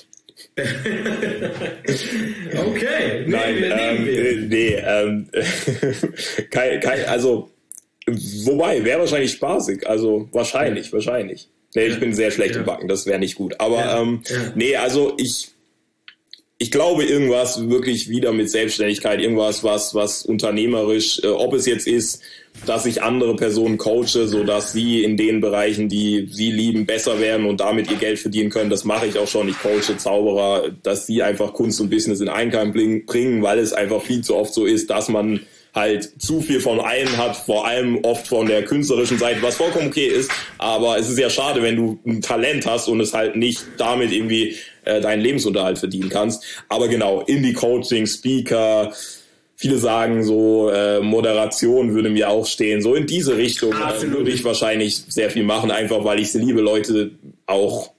Okay. Also, wobei, wäre wahrscheinlich spaßig, also wahrscheinlich. Nee, ich bin sehr schlecht im Backen, das wäre nicht gut, aber also ich glaube irgendwas wirklich wieder mit Selbstständigkeit, irgendwas, was unternehmerisch, ob es jetzt ist, dass ich andere Personen coache, so dass sie in den Bereichen, die sie lieben, besser werden und damit ihr Geld verdienen können. Das mache ich auch schon. Ich coache Zauberer, dass sie einfach Kunst und Business in Einklang bringen, weil es einfach viel zu oft so ist, dass man halt zu viel von allen hat, vor allem oft von der künstlerischen Seite, was vollkommen okay ist. Aber es ist ja schade, wenn du ein Talent hast und es halt nicht damit irgendwie deinen Lebensunterhalt verdienen kannst. Aber genau, Indie-Coaching, Speaker, viele sagen so, Moderation würde mir auch stehen. So in diese Richtung würde ich wahrscheinlich sehr viel machen, einfach weil ich es liebe, Leute auch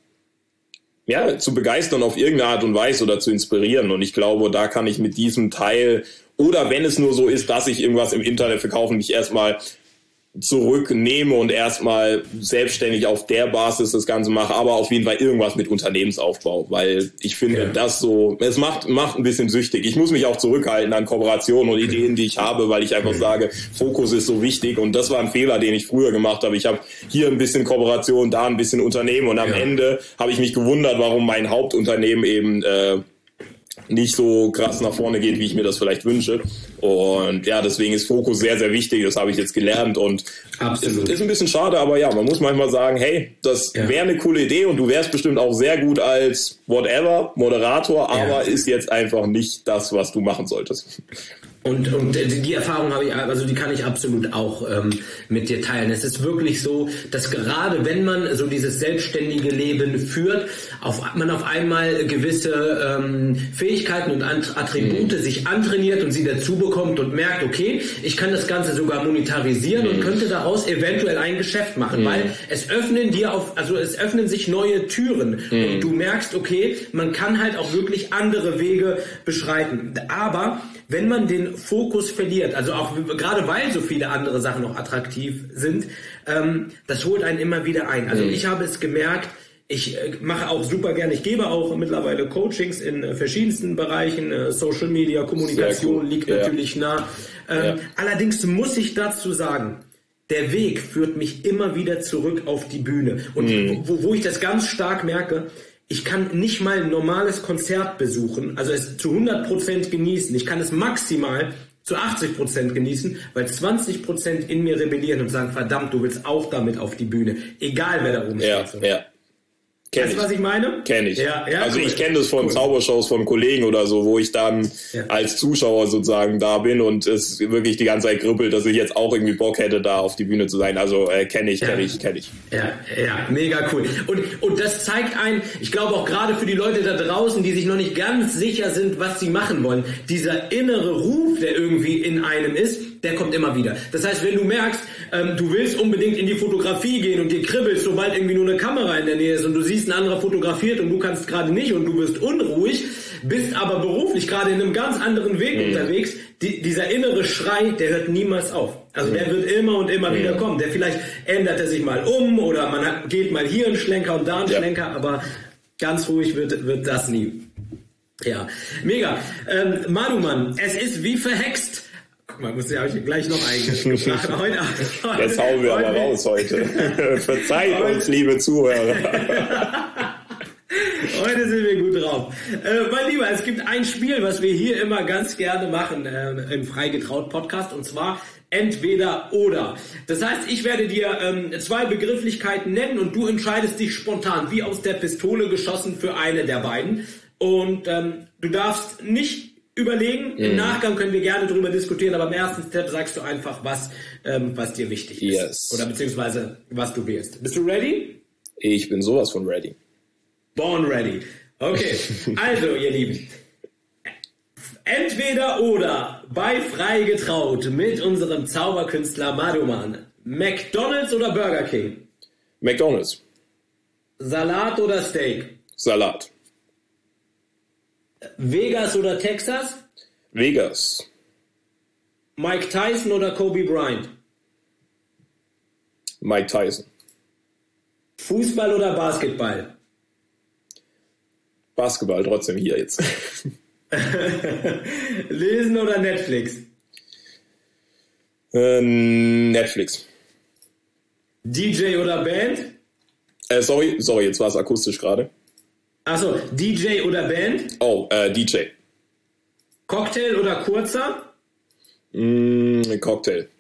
zu begeistern auf irgendeine Art und Weise oder zu inspirieren. Und ich glaube, da kann ich mit diesem Teil, oder wenn es nur so ist, dass ich irgendwas im Internet verkaufe, mich erstmal zurücknehme und erstmal selbstständig auf der Basis das Ganze mache, aber auf jeden Fall irgendwas mit Unternehmensaufbau, weil ich finde, das so, es macht ein bisschen süchtig. Ich muss mich auch zurückhalten an Kooperationen und Ideen, die ich habe, weil ich einfach sage, Fokus ist so wichtig und das war ein Fehler, den ich früher gemacht habe. Ich habe hier ein bisschen Kooperation, da ein bisschen Unternehmen und am Ende habe ich mich gewundert, warum mein Hauptunternehmen eben nicht so krass nach vorne geht, wie ich mir das vielleicht wünsche. Und deswegen ist Fokus sehr, sehr wichtig. Das habe ich jetzt gelernt und ist ein bisschen schade, aber man muss manchmal sagen, hey, das wäre eine coole Idee und du wärst bestimmt auch sehr gut als whatever, Moderator, aber ist jetzt einfach nicht das, was du machen solltest. Und die Erfahrung habe ich, also die kann ich absolut auch mit dir teilen. Es ist wirklich so, dass gerade wenn man so dieses selbstständige Leben führt, man auf einmal gewisse Fähigkeiten und Attribute sich antrainiert und sie dazu bekommt und merkt, okay, ich kann das Ganze sogar monetarisieren und könnte daraus eventuell ein Geschäft machen, weil es öffnen sich neue Türen und du merkst, okay, man kann halt auch wirklich andere Wege beschreiten. Aber wenn man den Fokus verliert, also auch gerade weil so viele andere Sachen noch attraktiv sind, das holt einen immer wieder ein. Also ich habe es gemerkt, ich mache auch super gerne, ich gebe auch mittlerweile Coachings in verschiedensten Bereichen, Social Media, Kommunikation liegt natürlich nah. Allerdings muss ich dazu sagen, der Weg führt mich immer wieder zurück auf die Bühne. Und wo ich das ganz stark merke, ich kann nicht mal ein normales Konzert besuchen, also es zu 100% genießen. Ich kann es maximal zu 80% genießen, weil 20% in mir rebellieren und sagen, verdammt, du willst auch damit auf die Bühne. Egal, wer da oben steht. Weißt du, was ich meine? Kenne ich. Ja, also cool. Ich kenne das von Zaubershows von Kollegen oder so, wo ich dann als Zuschauer sozusagen da bin und es wirklich die ganze Zeit kribbelt, dass ich jetzt auch irgendwie Bock hätte, da auf die Bühne zu sein. Also kenne ich. Ja, mega cool. Und das zeigt ich glaube auch gerade für die Leute da draußen, die sich noch nicht ganz sicher sind, was sie machen wollen, dieser innere Ruf, der irgendwie in einem ist, der kommt immer wieder. Das heißt, wenn du merkst, du willst unbedingt in die Fotografie gehen und dir kribbelst, sobald irgendwie nur eine Kamera in der Nähe ist und du siehst, ein anderer fotografiert und du kannst gerade nicht und du bist unruhig, bist aber beruflich gerade in einem ganz anderen Weg unterwegs, dieser innere Schrei, der hört niemals auf. Also der wird immer und immer wieder kommen. Der vielleicht ändert er sich mal um oder man geht mal hier einen Schlenker und da einen Schlenker, aber ganz ruhig wird das nie. Ja, mega. Madumann, es ist wie verhext. Guck mal, muss ja gleich noch eingeschlagen. Jetzt hauen wir aber raus heute. Verzeiht uns, liebe Zuhörer. Heute sind wir gut drauf. Mein Lieber, es gibt ein Spiel, was wir hier immer ganz gerne machen im Freigetraut-Podcast, und zwar entweder oder. Das heißt, ich werde dir 2 Begrifflichkeiten nennen und du entscheidest dich spontan, wie aus der Pistole geschossen, für eine der beiden. Und du darfst nicht überlegen. Im Nachgang können wir gerne darüber diskutieren, aber im ersten Step sagst du einfach, was dir wichtig ist. Yes. Oder beziehungsweise, was du wählst. Bist du ready? Ich bin sowas von ready. Born ready. Okay, also ihr Lieben, entweder oder bei Freigetraut mit unserem Zauberkünstler Madumann. McDonald's oder Burger King? McDonald's. Salat oder Steak? Salat. Vegas oder Texas? Vegas. Mike Tyson oder Kobe Bryant? Mike Tyson. Fußball oder Basketball? Basketball trotzdem hier jetzt. Lesen oder Netflix? Netflix. DJ oder Band? Sorry, jetzt war es akustisch gerade. Achso, DJ oder Band? Oh, DJ. Cocktail oder kurzer? Cocktail.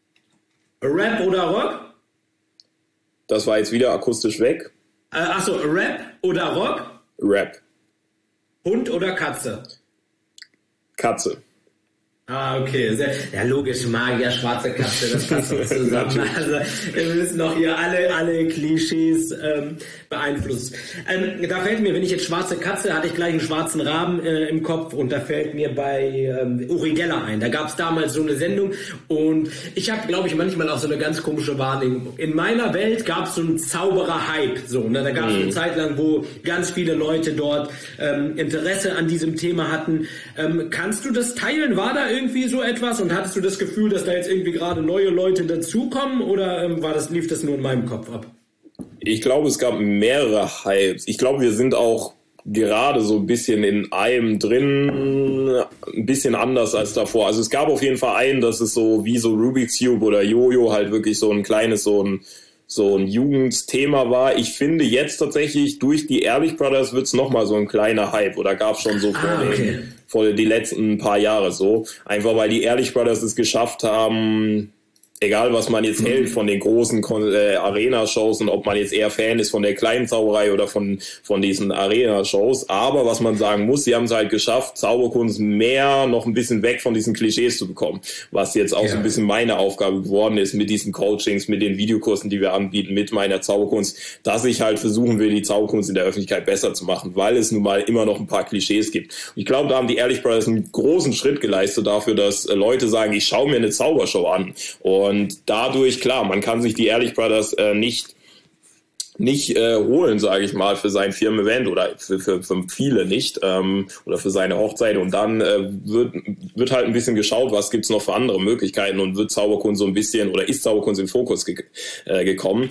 Rap oder Rock? Das war jetzt wieder akustisch weg. Achso, Rap oder Rock? Rap. Hund oder Katze? Katze. Ah, okay. Ja, logisch, Magier, schwarze Katze, das passt doch zusammen. Also, wir müssen doch hier alle Klischees beeinflussen. Da fällt mir, wenn ich jetzt schwarze Katze, hatte ich gleich einen schwarzen Raben im Kopf, und da fällt mir bei Uri Geller ein. Da gab es damals so eine Sendung, und ich habe, glaube ich, manchmal auch so eine ganz komische Wahrnehmung. In meiner Welt gab es so einen Zauberer-Hype. So, ne? Da gab es eine Zeit lang, wo ganz viele Leute dort Interesse an diesem Thema hatten. Kannst du das teilen? War da irgendwie so etwas, und hattest du das Gefühl, dass da jetzt irgendwie gerade neue Leute dazukommen, oder lief das nur in meinem Kopf ab? Ich glaube, es gab mehrere Hypes. Ich glaube, wir sind auch gerade so ein bisschen in einem drin, ein bisschen anders als davor. Also es gab auf jeden Fall einen, das ist so wie so Rubik's Cube oder Jojo, halt wirklich so ein kleines, so ein Jugendthema war. Ich finde jetzt tatsächlich, durch die Ehrlich Brothers wird's nochmal so ein kleiner Hype, oder gab's schon so vor die letzten paar Jahre so. Einfach weil die Ehrlich Brothers es geschafft haben, egal was man jetzt hält von den großen Arena-Shows und ob man jetzt eher Fan ist von der kleinen Zauberei oder von diesen Arena-Shows, aber was man sagen muss, sie haben es halt geschafft, Zauberkunst noch ein bisschen weg von diesen Klischees zu bekommen, was jetzt auch so ein bisschen meine Aufgabe geworden ist mit diesen Coachings, mit den Videokursen, die wir anbieten, mit meiner Zauberkunst, dass ich halt versuchen will, die Zauberkunst in der Öffentlichkeit besser zu machen, weil es nun mal immer noch ein paar Klischees gibt. Und ich glaube, da haben die Ehrlich Brothers einen großen Schritt geleistet dafür, dass Leute sagen, ich schaue mir eine Zaubershow an, und dadurch, klar, man kann sich die Ehrlich Brothers nicht holen, sage ich mal, für sein Firmen-Event oder für viele nicht, oder für seine Hochzeit, und dann wird halt ein bisschen geschaut, was gibt's noch für andere Möglichkeiten, und wird Zauberkunst so ein bisschen, oder ist Zauberkunst in Fokus gekommen.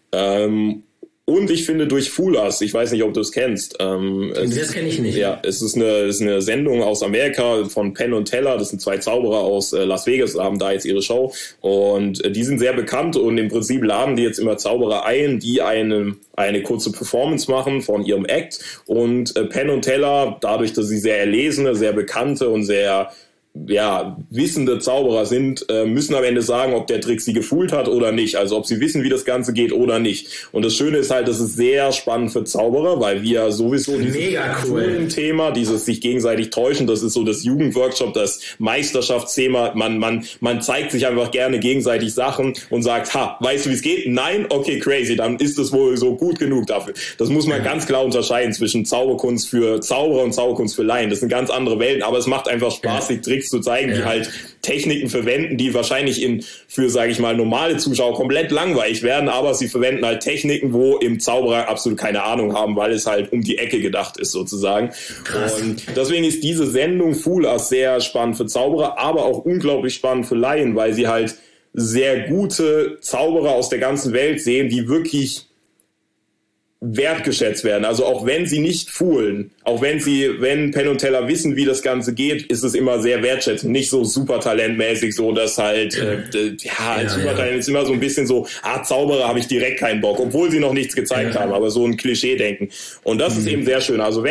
Und ich finde, durch Fool Us, ich weiß nicht, ob du es kennst. Das kenne ich nicht. Ja, es ist eine Sendung aus Amerika von Penn und Teller. Das sind 2 Zauberer aus Las Vegas, haben da jetzt ihre Show. Und die sind sehr bekannt, und im Prinzip laden die jetzt immer Zauberer ein, die eine kurze Performance machen von ihrem Act. Und Penn und Teller, dadurch, dass sie sehr erlesene, sehr bekannte und sehr wissende Zauberer sind, müssen am Ende sagen, ob der Trick sie gefühlt hat oder nicht. Also ob sie wissen, wie das Ganze geht oder nicht. Und das Schöne ist halt, das ist sehr spannend für Zauberer, weil wir sowieso dieses Thema, dieses sich gegenseitig täuschen, das ist so das Jugendworkshop, das Meisterschaftsthema. Man zeigt sich einfach gerne gegenseitig Sachen und sagt, weißt du, wie es geht? Nein? Okay, crazy, dann ist es wohl so gut genug dafür. Das muss man ganz klar unterscheiden zwischen Zauberkunst für Zauberer und Zauberkunst für Laien. Das sind ganz andere Welten, aber es macht einfach Spaß, sich Tricks zu zeigen, die halt Techniken verwenden, die wahrscheinlich für, sage ich mal, normale Zuschauer komplett langweilig werden, aber sie verwenden halt Techniken, wo im Zauberer absolut keine Ahnung haben, weil es halt um die Ecke gedacht ist sozusagen. Krass. Und deswegen ist diese Sendung Fool Us sehr spannend für Zauberer, aber auch unglaublich spannend für Laien, weil sie halt sehr gute Zauberer aus der ganzen Welt sehen, die wirklich wertgeschätzt werden. Also auch wenn sie nicht foolen, auch wenn Penn und Teller wissen, wie das Ganze geht, ist es immer sehr wertschätzend. Nicht so super talentmäßig, so dass halt, Supertalent ist immer so ein bisschen so, Zauberer habe ich direkt keinen Bock, obwohl sie noch nichts gezeigt haben, aber so ein Klischee-Denken. Und das ist eben sehr schön. Also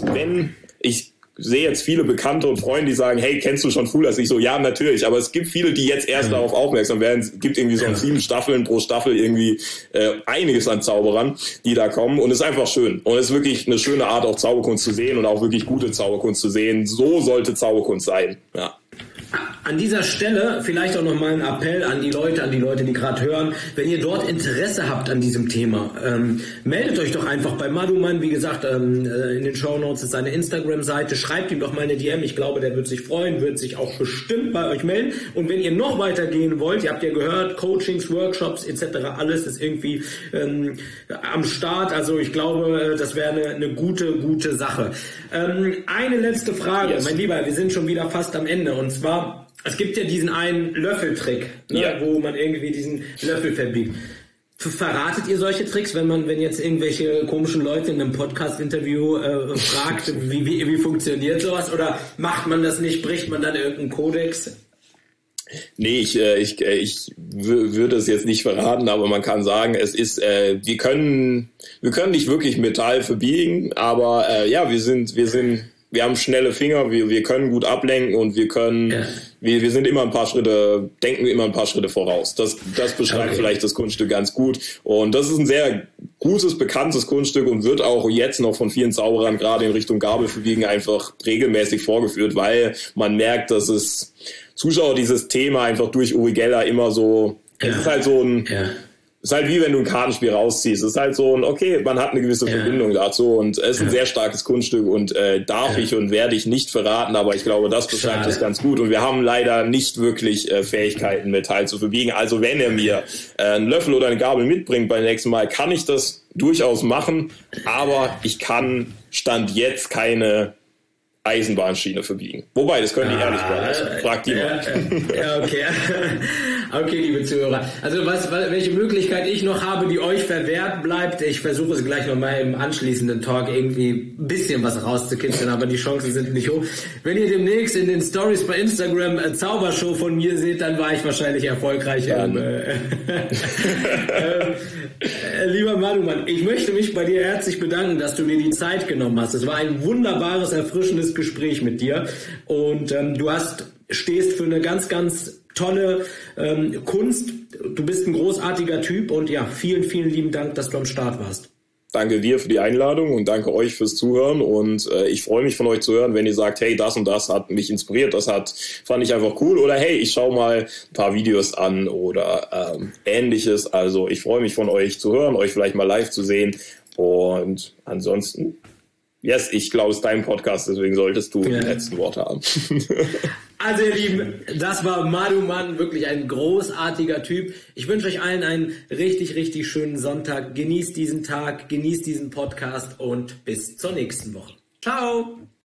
ich sehe jetzt viele Bekannte und Freunde, die sagen, hey, kennst du schon Fool Us? Ich so, ja, natürlich, aber es gibt viele, die jetzt erst darauf aufmerksam werden. Es gibt irgendwie so 7 Staffeln pro Staffel irgendwie einiges an Zauberern, die da kommen und es ist einfach schön. Und es ist wirklich eine schöne Art, auch Zauberkunst zu sehen und auch wirklich gute Zauberkunst zu sehen. So sollte Zauberkunst sein, ja. An dieser Stelle vielleicht auch nochmal ein Appell an die Leute, die gerade hören. Wenn ihr dort Interesse habt an diesem Thema, meldet euch doch einfach bei Maduman. Wie gesagt, in den Shownotes ist seine Instagram-Seite. Schreibt ihm doch mal eine DM. Ich glaube, der wird sich freuen, wird sich auch bestimmt bei euch melden. Und wenn ihr noch weitergehen wollt, ihr habt ja gehört, Coachings, Workshops etc., alles ist irgendwie am Start. Also ich glaube, das wäre eine gute Sache. Eine letzte Frage, mein Lieber, wir sind schon wieder fast am Ende. Und zwar, es gibt ja diesen einen Löffeltrick, wo man irgendwie diesen Löffel verbiegt. Verratet ihr solche Tricks, wenn jetzt irgendwelche komischen Leute in einem Podcast-Interview fragt, wie funktioniert sowas? Oder macht man das nicht, bricht man dann irgendeinen Kodex? Nee, ich würde es jetzt nicht verraten, aber man kann sagen, es ist, wir können nicht wirklich Metall verbiegen, aber wir haben schnelle Finger, wir können gut ablenken und wir sind immer denken immer ein paar Schritte voraus. Das beschreibt vielleicht das Kunststück ganz gut. Und das ist ein sehr gutes, bekanntes Kunststück und wird auch jetzt noch von vielen Zauberern gerade in Richtung Gabelverbiegen einfach regelmäßig vorgeführt, weil man merkt, dass es Zuschauer dieses Thema einfach durch Uri Geller immer so, es ist halt so ein, ist halt wie wenn du ein Kartenspiel rausziehst. Es ist halt so ein, okay, man hat eine gewisse Verbindung dazu und es ist ein sehr starkes Kunststück und darf ich und werde ich nicht verraten, aber ich glaube, das beschreibt es ganz gut und wir haben leider nicht wirklich Fähigkeiten, Metall zu verbiegen. Also wenn er mir einen Löffel oder eine Gabel mitbringt beim nächsten Mal, kann ich das durchaus machen, aber ich kann Stand jetzt keine Eisenbahnschiene verbiegen. Wobei, das können die ehrlich bleiben. Fragt die mal. Okay. Okay, liebe Zuhörer. Also welche Möglichkeit ich noch habe, die euch verwehrt bleibt, ich versuche es gleich nochmal im anschließenden Talk irgendwie ein bisschen was rauszukitzeln, aber die Chancen sind nicht hoch. Wenn ihr demnächst in den Stories bei Instagram eine Zaubershow von mir seht, dann war ich wahrscheinlich erfolgreicher. Lieber Maduman, ich möchte mich bei dir herzlich bedanken, dass du dir die Zeit genommen hast. Es war ein wunderbares, erfrischendes Gespräch mit dir und du stehst für eine ganz, ganz tolle Kunst. Du bist ein großartiger Typ und ja, vielen, vielen lieben Dank, dass du am Start warst. Danke dir für die Einladung und danke euch fürs Zuhören und ich freue mich von euch zu hören, wenn ihr sagt, hey, das und das hat mich inspiriert, fand ich einfach cool oder hey, ich schaue mal ein paar Videos an oder ähnliches. Also ich freue mich von euch zu hören, euch vielleicht mal live zu sehen und ansonsten, yes, ich glaube, es ist dein Podcast, deswegen solltest du die letzten Worte haben. Also ihr Lieben, das war Maduman, wirklich ein großartiger Typ. Ich wünsche euch allen einen richtig, richtig schönen Sonntag. Genießt diesen Tag, genießt diesen Podcast und bis zur nächsten Woche. Ciao!